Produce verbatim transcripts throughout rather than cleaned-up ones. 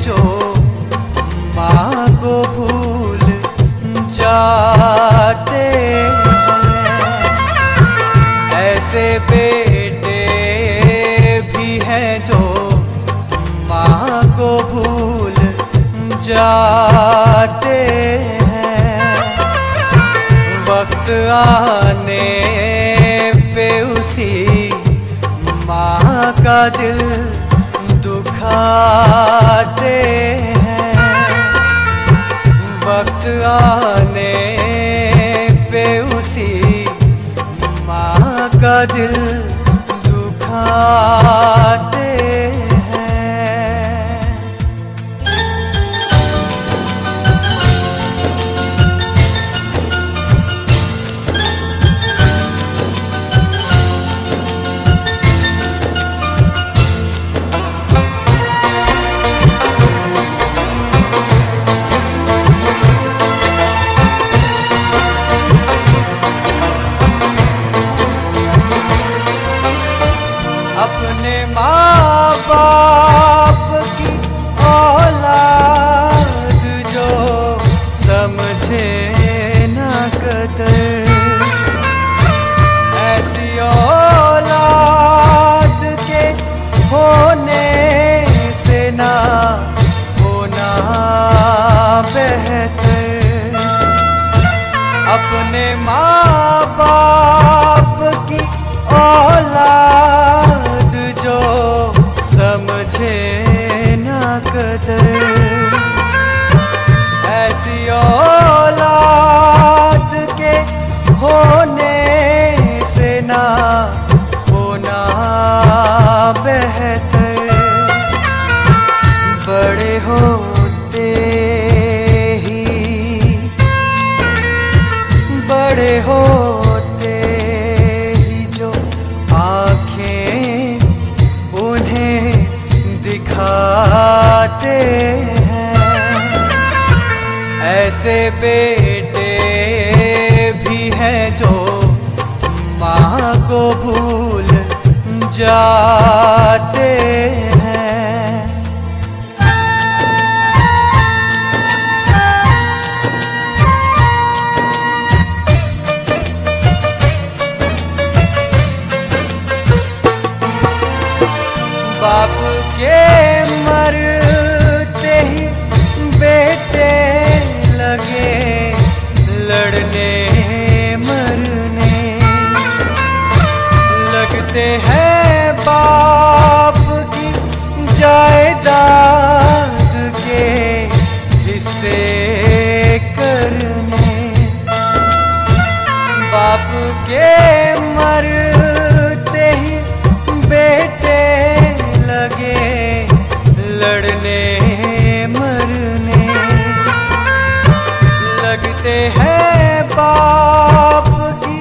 जो माँ को भूल जाते हैं, ऐसे बेटे भी हैं जो माँ को भूल जाते हैं। वक्त आने पे उसी माँ का दिल दुखाते हैं। वक्त आने पे उसी माँ का दिल दुखाते अपने माँ बाप की औलाद जो समझे ना कदर, ऐसी औलाद के होने से ना होना बेहतर। अपने माँ बाप की औलाद जो समझे ना कदर, ऐसी औलाद के होने से ना होना बेहतर। बड़े होते ही बड़े होते ही जो आँखें उन्हें दिखाते हैं, ऐसे बेटे भी हैं जो माँ को भूल जाते हैं। बाप के मरते ही बेटे लगे लड़ने मरने, लगते हैं बाप की जायदाद के हिस्से करने। बाप के मरते ही बेटे लगे लड़ने मरने, लगते हैं बाप की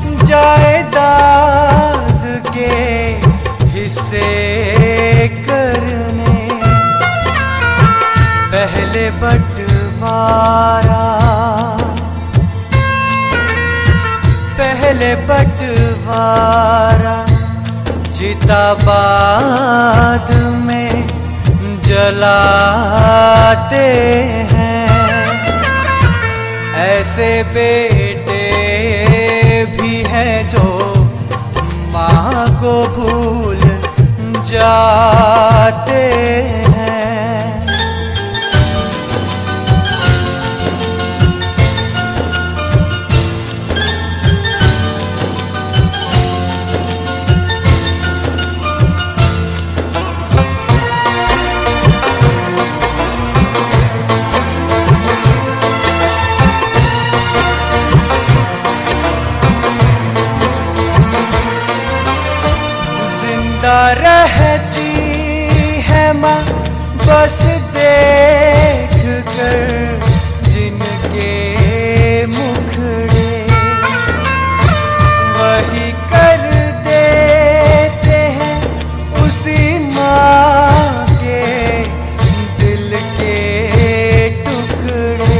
जायदाद के हिस्से करने। पहले बंटवारा पहले बंटवारा चिता बाद में जलाते हैं, ऐसे बेटे भी हैं जो माँ को भूल जाते हैं। रहती है माँ बस देख कर जिनके मुखड़े, वही कर देते हैं उसी माँ के दिल के टुकड़े।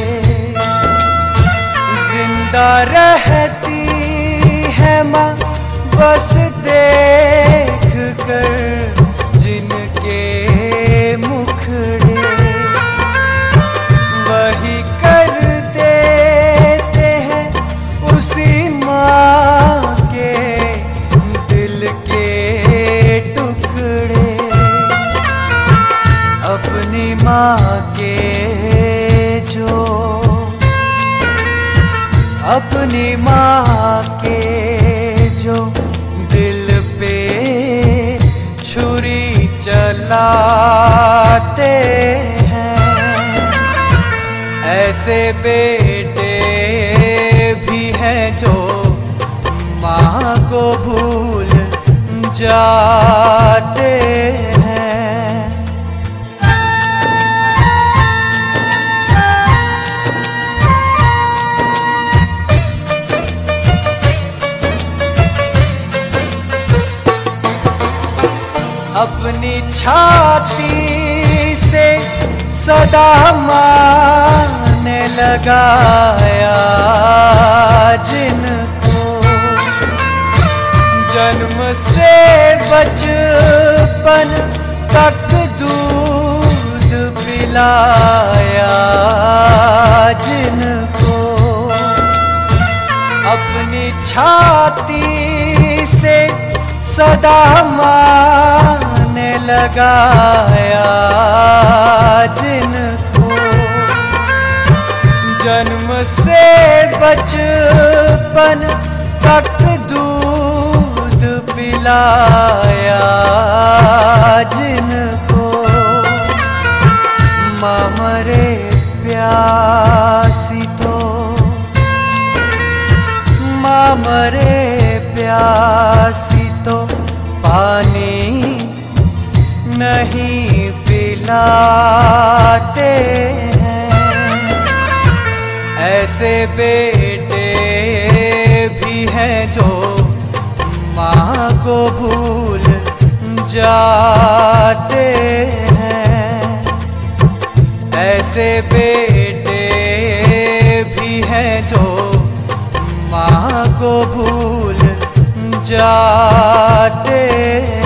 जिंदा रहती है माँ बस देख कर जिनके मुखड़े, अपनी माँ के जो अपनी माँ के जो दिल पे छुरी चलाते हैं, ऐसे बेटे भी हैं जो माँ को भूल जाते हैं। अपनी छाती से सदा माँ ने लगाया जिनको, जन्म से बचपन तक दूध पिलाया जिनको, अपनी छाती से सदा माँ ने लगाया जिनको, जन्म से बचपन तक दूध पिलाया जिनको, माँ मरे प्यासी तो माँ मरे प्यासी तो पानी नहीं पिलाते हैं, ऐसे बेटे भी हैं जो माँ को भूल जाते हैं, ऐसे बेटे भी हैं जो माँ को भूल जाते